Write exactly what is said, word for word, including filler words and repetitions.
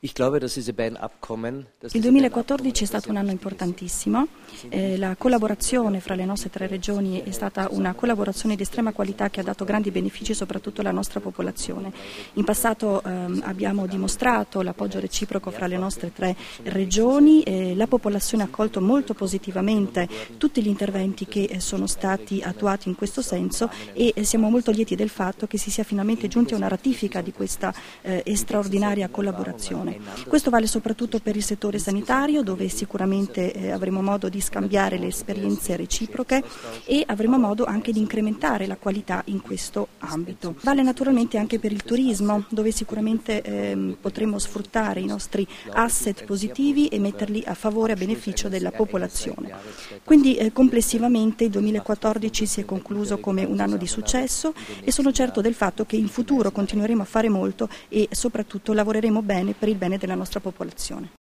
Il duemilaquattordici è stato un anno importantissimo, eh, la collaborazione fra le nostre tre regioni è stata una collaborazione di estrema qualità che ha dato grandi benefici soprattutto alla nostra popolazione. In passato ehm, abbiamo dimostrato l'appoggio reciproco fra le nostre tre regioni, eh, la popolazione ha accolto molto positivamente tutti gli interventi che eh, sono stati attuati in questo senso e eh, siamo molto lieti del fatto che si sia finalmente giunti a una ratifica di questa eh, straordinaria collaborazione. Questo vale soprattutto per il settore sanitario, dove sicuramente eh, avremo modo di scambiare le esperienze reciproche e avremo modo anche di incrementare la qualità in questo ambito. Vale naturalmente anche per il turismo, dove sicuramente eh, potremo sfruttare i nostri asset positivi e metterli a favore a beneficio della popolazione. Quindi eh, complessivamente il duemilaquattordici si è concluso come un anno di successo e sono certo del fatto che in futuro continueremo a fare molto e soprattutto lavoreremo bene per il bene della nostra popolazione.